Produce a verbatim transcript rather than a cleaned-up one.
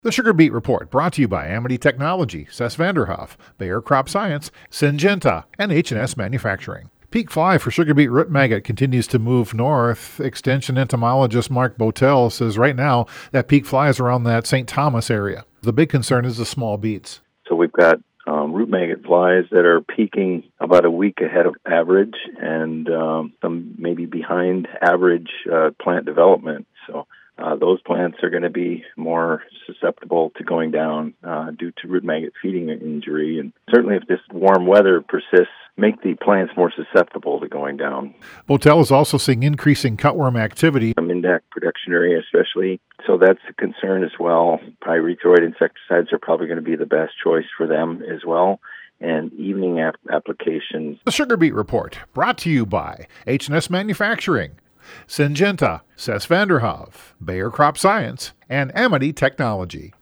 The Sugar Beet Report, brought to you by Amity Technology, Cess Vanderhoff, Bayer Crop Science, Syngenta, and H and S Manufacturing. Peak fly for sugar beet root maggot continues to move north. Extension entomologist Mark Botel says right now that peak fly is around that Saint Thomas area. The big concern is the small beets. So we've got um, root maggot flies that are peaking about a week ahead of average and um, some maybe behind average uh, plant development. So Uh, those plants are going to be more susceptible to going down uh, due to root maggot feeding injury. And certainly if this warm weather persists, make the plants more susceptible to going down. Botel is also seeing increasing cutworm activity. Mindac production area especially. So that's a concern as well. Pyrethroid insecticides are probably going to be the best choice for them as well. And evening ap- applications. The Sugar Beet Report, brought to you by H and S Manufacturing, Syngenta, Cess Vanderhoff, Bayer Crop Science, and Amity Technology.